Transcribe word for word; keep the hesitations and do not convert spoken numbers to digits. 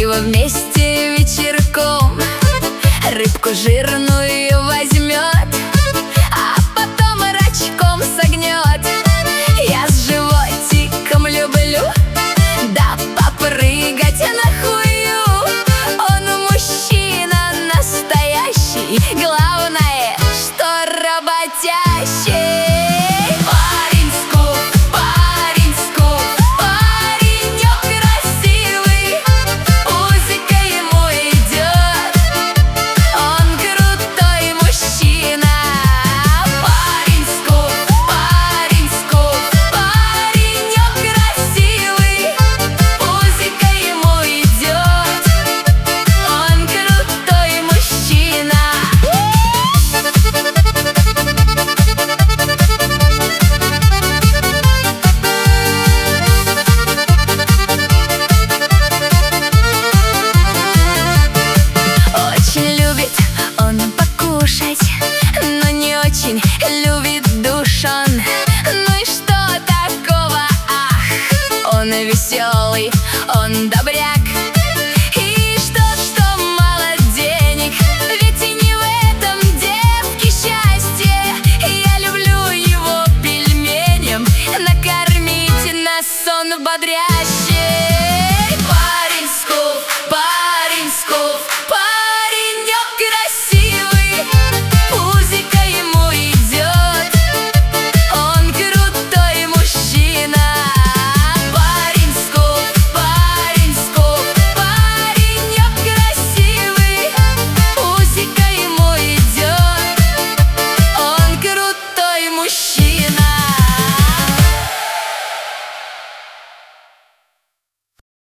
Пиво вместе вечерком, рыбку жирную возьмет, а потом рачком согнет. Я с животиком люблю, да попрыгать на хую. Он мужчина настоящий, главное, что работящий. Но не очень любит душ он. Ну и что такого, ах, он веселый, он добряк. И что, что мало денег, ведь и не в этом девке счастье. Я люблю его пельменем накормить на сон бодрящий.